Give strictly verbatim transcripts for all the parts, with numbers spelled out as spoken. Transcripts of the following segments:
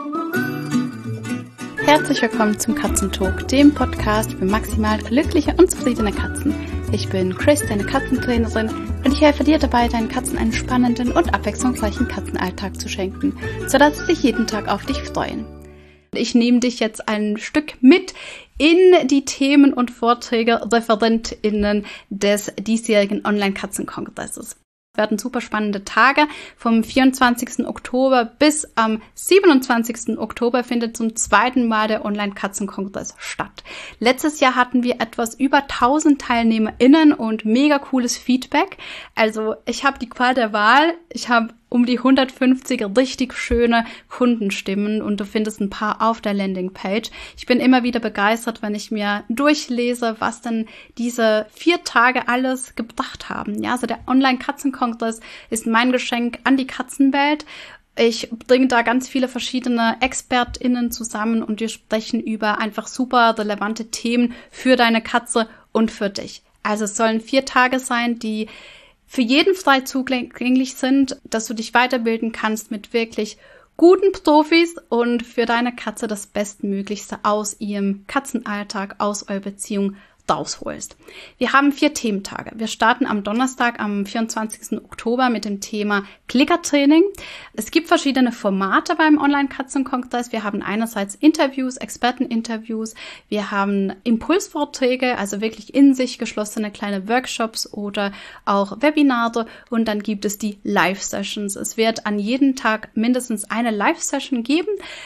Herzlich willkommen zum Katzentalk, dem Podcast für maximal glückliche und zufriedene Katzen. Ich bin Chris, deine Katzentrainerin, und ich helfe dir dabei, deinen Katzen einen spannenden und abwechslungsreichen Katzenalltag zu schenken, sodass sie sich jeden Tag auf dich freuen. Ich nehme dich jetzt ein Stück mit in die Themen und Vorträge ReferentInnen des diesjährigen Online-Katzenkongresses. Es werden super spannende Tage. Vom vierundzwanzigsten Oktober bis am siebenundzwanzigsten Oktober findet zum zweiten Mal der Online-Katzenkongress statt. Letztes Jahr hatten wir etwas über tausend TeilnehmerInnen und mega cooles Feedback. Also ich habe die Qual der Wahl. Ich habe um die hundertfünfzig richtig schöne Kundenstimmen und du findest ein paar auf der Landingpage. Ich bin immer wieder begeistert, wenn ich mir durchlese, was denn diese vier Tage alles gebracht haben. Ja, also der Online-Katzenkongress ist mein Geschenk an die Katzenwelt. Ich bringe da ganz viele verschiedene ExpertInnen zusammen und wir sprechen über einfach super relevante Themen für deine Katze und für dich. Also es sollen vier Tage sein, die für jeden frei zugänglich sind, dass du dich weiterbilden kannst mit wirklich guten Profis und für deine Katze das Bestmöglichste aus ihrem Katzenalltag, aus eurer Beziehung rausholst. Wir haben vier Thementage. Wir starten am Donnerstag, am vierundzwanzigsten Oktober mit dem Thema Klickertraining. Es gibt verschiedene Formate beim Online-Katzenkongress. Wir haben einerseits Interviews, Experteninterviews. Wir haben Impulsvorträge, also wirklich in sich geschlossene kleine Workshops oder auch Webinare. Und dann gibt es die Live-Sessions. Es wird an jedem Tag mindestens eine Live-Session geben.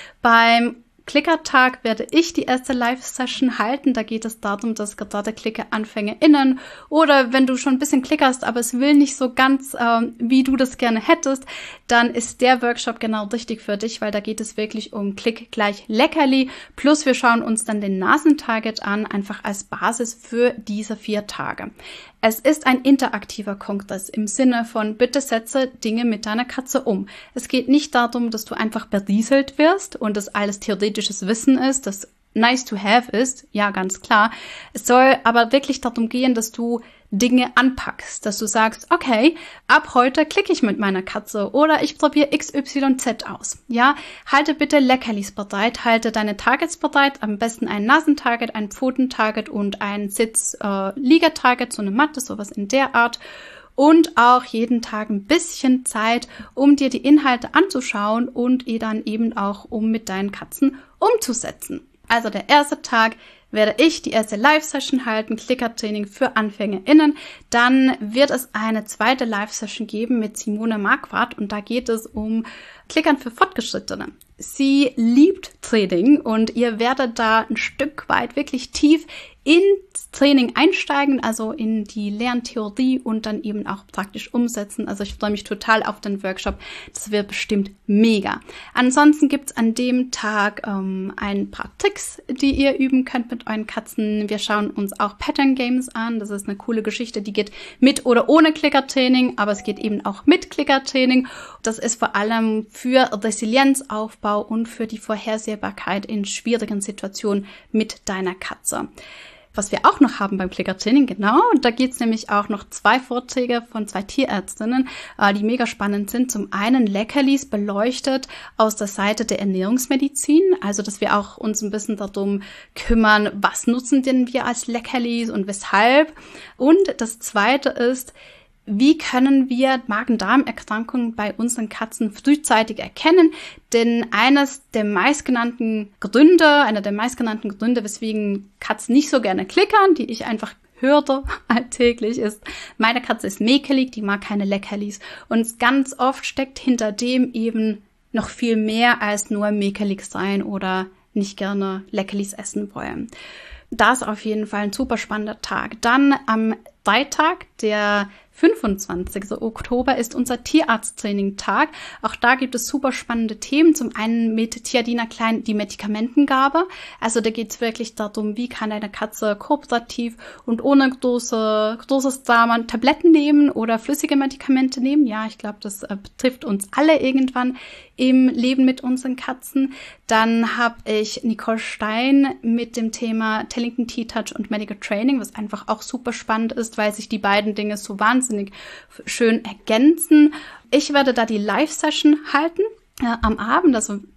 Beim Klickertag werde ich die erste Live-Session halten. Da geht es darum, dass gerade Klicker-AnfängerInnen oder wenn du schon ein bisschen klickerst, aber es will nicht so ganz, ähm, wie du das gerne hättest, dann ist der Workshop genau richtig für dich, weil da geht es wirklich um Klick gleich Leckerli. Plus wir schauen uns dann den Nasentarget an, einfach als Basis für diese vier Tage. Es ist ein interaktiver Kongress im Sinne von, bitte setze Dinge mit deiner Katze um. Es geht nicht darum, dass du einfach berieselt wirst und das alles theoretisches Wissen ist, das nice to have ist, ja, ganz klar. Es soll aber wirklich darum gehen, dass du Dinge anpackst, dass du sagst, okay, ab heute klicke ich mit meiner Katze oder ich probiere X Y Z aus. Ja, halte bitte Leckerlis bereit, halte deine Targets bereit, am besten ein Nasentarget, ein Pfotentarget und ein Sitz-Liegetarget, so eine Matte, sowas in der Art. Und auch jeden Tag ein bisschen Zeit, um dir die Inhalte anzuschauen und ihr dann eben auch, um mit deinen Katzen umzusetzen. Also der erste Tag werde ich die erste Live-Session halten, Klickertraining für AnfängerInnen. Dann wird es eine zweite Live-Session geben mit Simone Marquardt und da geht es um Klickern für Fortgeschrittene. Sie liebt Training und ihr werdet da ein Stück weit wirklich tief ins Training einsteigen, also in die Lerntheorie und dann eben auch praktisch umsetzen. Also ich freue mich total auf den Workshop. Das wird bestimmt mega. Ansonsten gibt's an dem Tag ähm, ein paar Tricks, die ihr üben könnt mit euren Katzen. Wir schauen uns auch Pattern Games an. Das ist eine coole Geschichte, die geht mit oder ohne Klickertraining, aber es geht eben auch mit Klickertraining. Das ist vor allem für Resilienzaufbau und für die Vorhersehbarkeit in schwierigen Situationen mit deiner Katze. Was wir auch noch haben beim Klickertraining, genau, und da geht's nämlich auch noch zwei Vorträge von zwei Tierärztinnen, äh, die mega spannend sind. Zum einen Leckerlis beleuchtet aus der Seite der Ernährungsmedizin, also dass wir auch uns ein bisschen darum kümmern, was nutzen denn wir als Leckerlis und weshalb. Und das zweite ist, wie können wir Magen-Darm-Erkrankungen bei unseren Katzen frühzeitig erkennen? Denn eines der meistgenannten Gründe, einer der meistgenannten Gründe, weswegen Katzen nicht so gerne klickern, die ich einfach höre alltäglich, ist, meine Katze ist mäkelig, die mag keine Leckerlis. Und ganz oft steckt hinter dem eben noch viel mehr als nur mäkelig sein oder nicht gerne Leckerlis essen wollen. Das ist auf jeden Fall ein super spannender Tag. Dann am Freitag, der fünfundzwanzigsten Oktober, ist unser Tierarzttraining-Tag. Auch da gibt es super spannende Themen. Zum einen mit Tiadina Klein die Medikamentengabe. Also da geht es wirklich darum, wie kann eine Katze kooperativ und ohne große, großes Drama Tabletten nehmen oder flüssige Medikamente nehmen. Ja, ich glaube, das äh, betrifft uns alle irgendwann im Leben mit unseren Katzen. Dann habe ich Nicole Stein mit dem Thema Tellington T-Touch und Medical Training, was einfach auch super spannend ist, weil sich die beiden Dinge so wahnsinnig schön ergänzen. Ich werde da die Live-Session halten äh, am Abend, also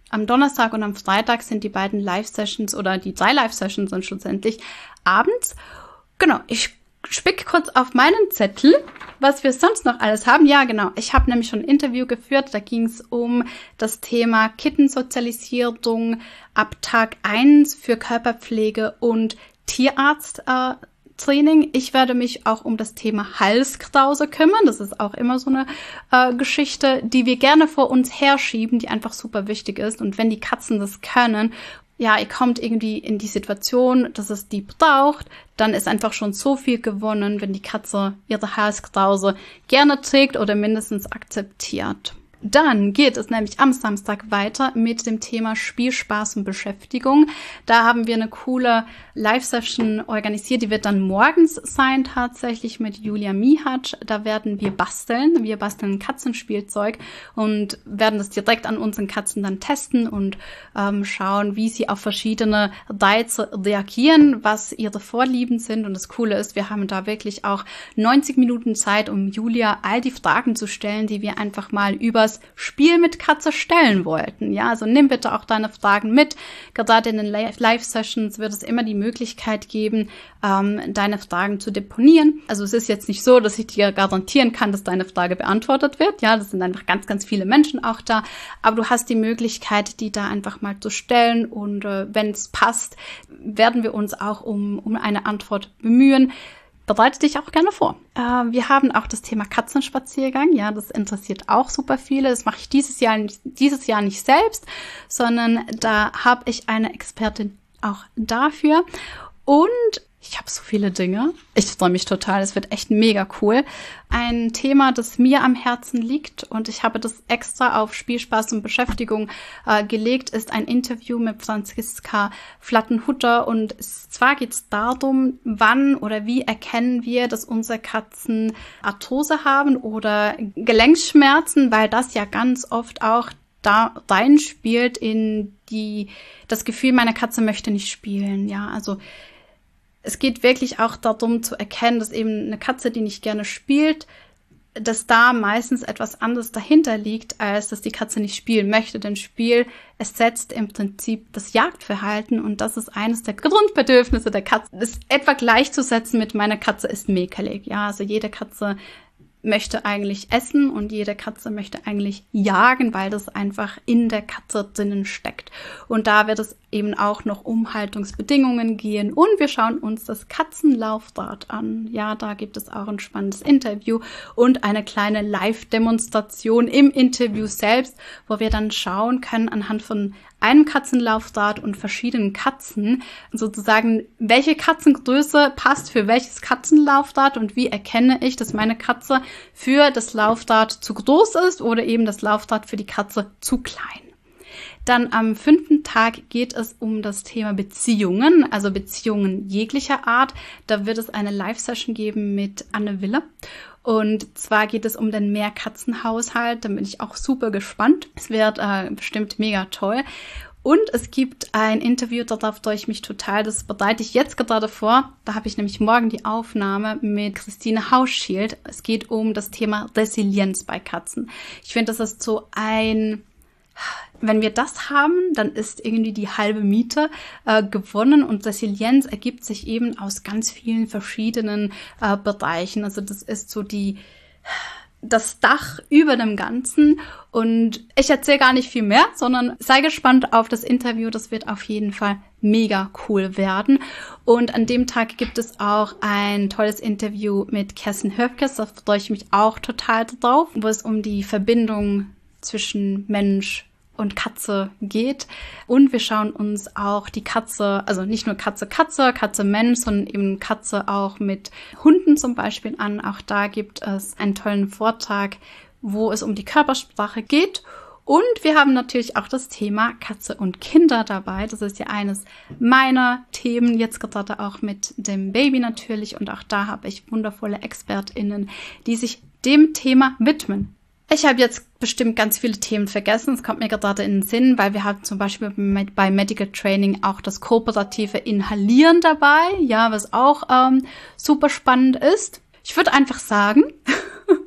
Am Donnerstag und am Freitag sind die beiden Live-Sessions oder die drei Live-Sessions sind schlussendlich abends. Genau, ich spick kurz auf meinen Zettel, was wir sonst noch alles haben. Ja, genau, ich habe nämlich schon ein Interview geführt, da ging es um das Thema Kittensozialisierung ab Tag eins für Körperpflege und Tierarzt äh, Training. Ich werde mich auch um das Thema Halskrause kümmern. Das ist auch immer so eine äh, Geschichte, die wir gerne vor uns herschieben, die einfach super wichtig ist. Und wenn die Katzen das können, ja, ihr kommt irgendwie in die Situation, dass es die braucht, dann ist einfach schon so viel gewonnen, wenn die Katze ihre Halskrause gerne trägt oder mindestens akzeptiert. Dann geht es nämlich am Samstag weiter mit dem Thema Spielspaß und Beschäftigung. Da haben wir eine coole Live-Session organisiert, die wird dann morgens sein, tatsächlich mit Julia Mihatsch. Da werden wir basteln. Wir basteln Katzenspielzeug und werden das direkt an unseren Katzen dann testen und ähm, schauen, wie sie auf verschiedene Reize reagieren, was ihre Vorlieben sind. Und das Coole ist, wir haben da wirklich auch neunzig Minuten Zeit, um Julia all die Fragen zu stellen, die wir einfach mal über Spiel mit Katze stellen wollten. Ja, also nimm bitte auch deine Fragen mit. Gerade in den Live-Sessions wird es immer die Möglichkeit geben, ähm, deine Fragen zu deponieren. Also es ist jetzt nicht so, dass ich dir garantieren kann, dass deine Frage beantwortet wird. Ja, das sind einfach ganz, ganz viele Menschen auch da. Aber du hast die Möglichkeit, die da einfach mal zu stellen. Und äh, wenn es passt, werden wir uns auch um, um eine Antwort bemühen. Bereite dich auch gerne vor. Äh, wir haben auch das Thema Katzenspaziergang. Ja, das interessiert auch super viele. Das mache ich dieses Jahr, dieses Jahr nicht selbst, sondern da habe ich eine Expertin auch dafür. Und ich habe so viele Dinge. Ich freue mich total. Es wird echt mega cool. Ein Thema, das mir am Herzen liegt und ich habe das extra auf Spielspaß und Beschäftigung äh, gelegt, ist ein Interview mit Franziska Flattenhutter. Und zwar geht es darum, wann oder wie erkennen wir, dass unsere Katzen Arthrose haben oder Gelenkschmerzen, weil das ja ganz oft auch da reinspielt in die das Gefühl, meine Katze möchte nicht spielen. Ja, also es geht wirklich auch darum zu erkennen, dass eben eine Katze, die nicht gerne spielt, dass da meistens etwas anderes dahinter liegt, als dass die Katze nicht spielen möchte. Denn Spiel ersetzt im Prinzip das Jagdverhalten und das ist eines der Grundbedürfnisse der Katze. Das ist etwa gleichzusetzen mit meiner Katze ist mäkelig. Ja, also jede Katze möchte eigentlich essen und jede Katze möchte eigentlich jagen, weil das einfach in der Katze drinnen steckt. Und da wird es eben auch noch um Haltungsbedingungen gehen und wir schauen uns das Katzenlaufrad an. Ja, da gibt es auch ein spannendes Interview und eine kleine Live-Demonstration im Interview selbst, wo wir dann schauen können anhand von einem Katzenlaufrad und verschiedenen Katzen, sozusagen, welche Katzengröße passt für welches Katzenlaufrad und wie erkenne ich, dass meine Katze für das Laufrad zu groß ist oder eben das Laufrad für die Katze zu klein. Dann am fünften Tag geht es um das Thema Beziehungen, also Beziehungen jeglicher Art. Da wird es eine Live-Session geben mit Anne Wille. Und zwar geht es um den Mehrkatzenhaushalt. Da bin ich auch super gespannt. Es wird äh, bestimmt mega toll. Und es gibt ein Interview, darauf freue ich mich total. Das bereite ich jetzt gerade vor. Da habe ich nämlich morgen die Aufnahme mit Christine Hauschild. Es geht um das Thema Resilienz bei Katzen. Ich finde, das ist so ein... Wenn wir das haben, dann ist irgendwie die halbe Miete äh, gewonnen und Resilienz ergibt sich eben aus ganz vielen verschiedenen äh, Bereichen. Also das ist so die das Dach über dem Ganzen und ich erzähle gar nicht viel mehr, sondern sei gespannt auf das Interview. Das wird auf jeden Fall mega cool werden. Und an dem Tag gibt es auch ein tolles Interview mit Kerstin Höfkes. Da freue ich mich auch total drauf, wo es um die Verbindung zwischen Mensch und Katze geht. Und wir schauen uns auch die Katze, also nicht nur Katze, Katze, Katze, Mensch, sondern eben Katze auch mit Hunden zum Beispiel an. Auch da gibt es einen tollen Vortrag, wo es um die Körpersprache geht. Und wir haben natürlich auch das Thema Katze und Kinder dabei. Das ist ja eines meiner Themen, jetzt gerade auch mit dem Baby natürlich. Und auch da habe ich wundervolle ExpertInnen, die sich dem Thema widmen. Ich habe jetzt bestimmt ganz viele Themen vergessen. Es kommt mir gerade in den Sinn, weil wir haben zum Beispiel bei Medical Training auch das kooperative Inhalieren dabei, ja, was auch ähm, super spannend ist. Ich würde einfach sagen,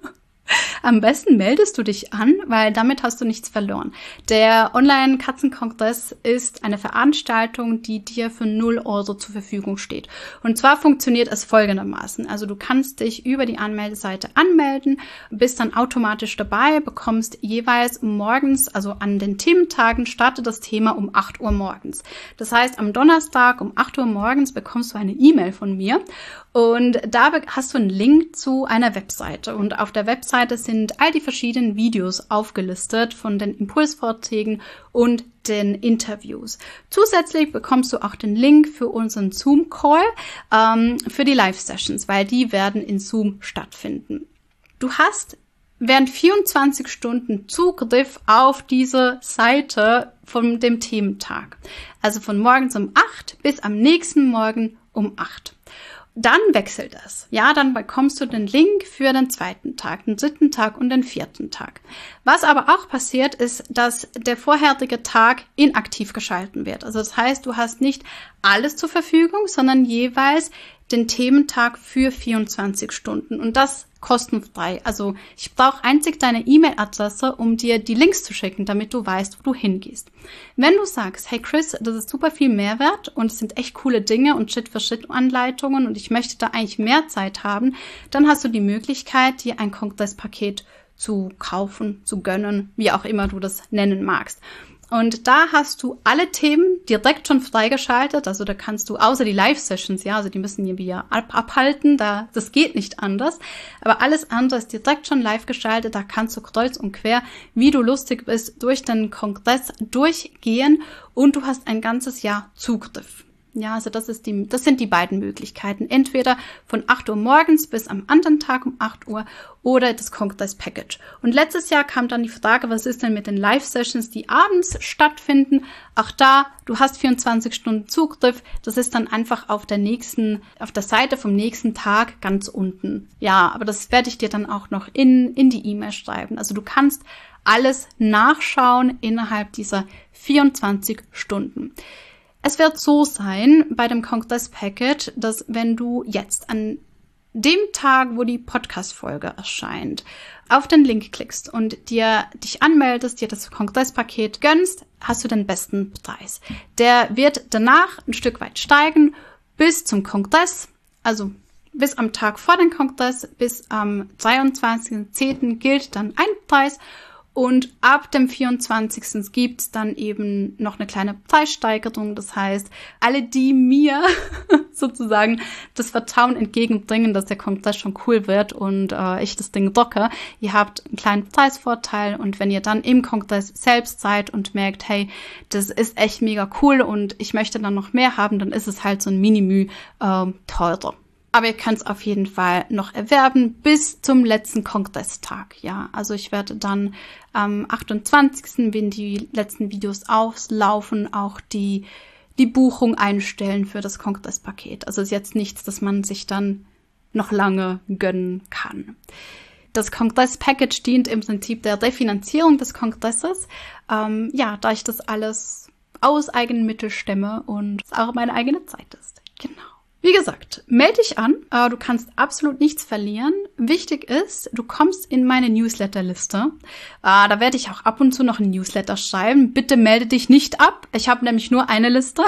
Am besten meldest du dich an, weil damit hast du nichts verloren. Der Online-Katzenkongress ist eine Veranstaltung, die dir für null Euro zur Verfügung steht. Und zwar funktioniert es folgendermaßen. Also du kannst dich über die Anmeldeseite anmelden, bist dann automatisch dabei, bekommst jeweils morgens, also an den Thementagen, startet das Thema um acht Uhr morgens. Das heißt, am Donnerstag um acht Uhr morgens bekommst du eine E-Mail von mir und da hast du einen Link zu einer Webseite. Und auf der Webseite sind all die verschiedenen Videos aufgelistet von den Impulsvorträgen und den Interviews. Zusätzlich bekommst du auch den Link für unseren Zoom-Call ähm, für die Live-Sessions, weil die werden in Zoom stattfinden. Du hast während vierundzwanzig Stunden Zugriff auf diese Seite von dem Thementag. Also von morgens um acht bis am nächsten Morgen um acht. Dann wechselt es. Ja, dann bekommst du den Link für den zweiten Tag, den dritten Tag und den vierten Tag. Was aber auch passiert, ist, dass der vorherige Tag inaktiv geschalten wird. Also das heißt, du hast nicht alles zur Verfügung, sondern jeweils den Thementag für vierundzwanzig Stunden und das kostenfrei. Also ich brauche einzig deine E-Mail-Adresse, um dir die Links zu schicken, damit du weißt, wo du hingehst. Wenn du sagst, hey Chris, das ist super viel Mehrwert und es sind echt coole Dinge und Schritt-für-Schritt-Anleitungen und ich möchte da eigentlich mehr Zeit haben, dann hast du die Möglichkeit, dir ein Kongresspaket zu kaufen, zu gönnen, wie auch immer du das nennen magst. Und da hast du alle Themen direkt schon freigeschaltet. Also da kannst du, außer die Live-Sessions, ja, also die müssen wir ja ab, abhalten, da, das geht nicht anders. Aber alles andere ist direkt schon live geschaltet. Da kannst du kreuz und quer, wie du lustig bist, durch den Kongress durchgehen und du hast ein ganzes Jahr Zugriff. Ja, also das ist die, das sind die beiden Möglichkeiten. Entweder von acht Uhr morgens bis am anderen Tag um acht Uhr oder das Kongress-Package. Und letztes Jahr kam dann die Frage, was ist denn mit den Live-Sessions, die abends stattfinden? Auch da, du hast vierundzwanzig Stunden Zugriff. Das ist dann einfach auf der nächsten, auf der Seite vom nächsten Tag ganz unten. Ja, aber das werde ich dir dann auch noch in, in die E-Mail schreiben. Also du kannst alles nachschauen innerhalb dieser vierundzwanzig Stunden. Es wird so sein bei dem Kongress-Package, dass wenn du jetzt an dem Tag, wo die Podcast-Folge erscheint, auf den Link klickst und dir dich anmeldest, dir das Kongresspaket gönnst, hast du den besten Preis. Der wird danach ein Stück weit steigen bis zum Kongress, also bis am Tag vor dem Kongress, bis am zweiundzwanzigsten zehnten gilt dann ein Preis. Und ab dem vierundzwanzigsten gibt's dann eben noch eine kleine Preissteigerung. Das heißt, alle, die mir sozusagen das Vertrauen entgegenbringen, dass der Kongress schon cool wird und äh, ich das Ding rocke, ihr habt einen kleinen Preisvorteil. Und wenn ihr dann im Kongress selbst seid und merkt, hey, das ist echt mega cool und ich möchte dann noch mehr haben, dann ist es halt so ein Minimü äh, teurer. Aber ihr könnt es auf jeden Fall noch erwerben bis zum letzten Kongresstag. Ja, also ich werde dann am achtundzwanzigsten, wenn die letzten Videos auslaufen, auch die die Buchung einstellen für das Kongresspaket. Also ist jetzt nichts, das man sich dann noch lange gönnen kann. Das Kongress-Package dient im Prinzip der Refinanzierung des Kongresses. Ähm, ja, da ich das alles aus eigenen Mitteln stemme und es auch meine eigene Zeit ist. Genau. Wie gesagt, melde dich an. Äh, du kannst absolut nichts verlieren. Wichtig ist, du kommst in meine Newsletterliste. Äh, da werde ich auch ab und zu noch ein Newsletter schreiben. Bitte melde dich nicht ab. Ich habe nämlich nur eine Liste.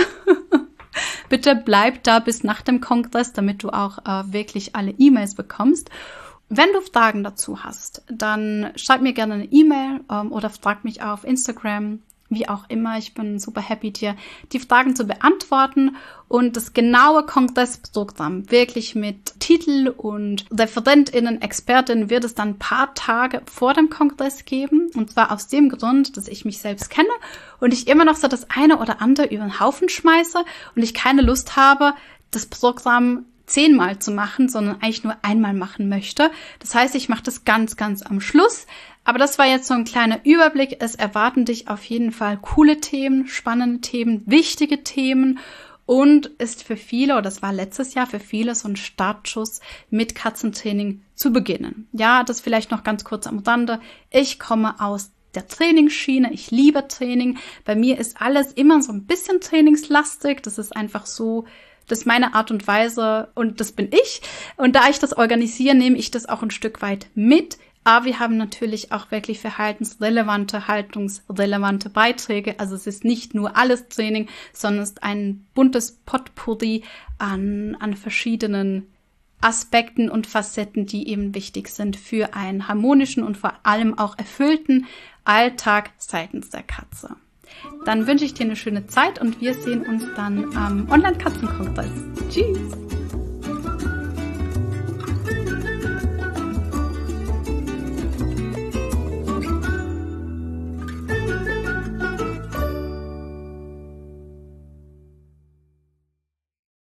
Bitte bleib da bis nach dem Kongress, damit du auch äh, wirklich alle E-Mails bekommst. Wenn du Fragen dazu hast, dann schreib mir gerne eine E-Mail ähm, oder frag mich auf Instagram. Wie auch immer, ich bin super happy, dir die Fragen zu beantworten und das genaue Kongressprogramm wirklich mit Titel und ReferentInnen, ExpertInnen wird es dann ein paar Tage vor dem Kongress geben und zwar aus dem Grund, dass ich mich selbst kenne und ich immer noch so das eine oder andere über den Haufen schmeiße und ich keine Lust habe, das Programm zehnmal zu machen, sondern eigentlich nur einmal machen möchte. Das heißt, ich mache das ganz, ganz am Schluss. Aber das war jetzt so ein kleiner Überblick. Es erwarten dich auf jeden Fall coole Themen, spannende Themen, wichtige Themen und ist für viele, oder das war letztes Jahr für viele so ein Startschuss mit Katzentraining zu beginnen. Ja, das vielleicht noch ganz kurz am Rande. Ich komme aus der Trainingsschiene. Ich liebe Training. Bei mir ist alles immer so ein bisschen trainingslastig. Das ist einfach so, das ist meine Art und Weise und das bin ich. Und da ich das organisiere, nehme ich das auch ein Stück weit mit. Aber wir haben natürlich auch wirklich verhaltensrelevante, haltungsrelevante Beiträge. Also es ist nicht nur alles Training, sondern es ist ein buntes Potpourri an, an verschiedenen Aspekten und Facetten, die eben wichtig sind für einen harmonischen und vor allem auch erfüllten Alltag seitens der Katze. Dann wünsche ich dir eine schöne Zeit und wir sehen uns dann am Online-Katzenkongress. Tschüss!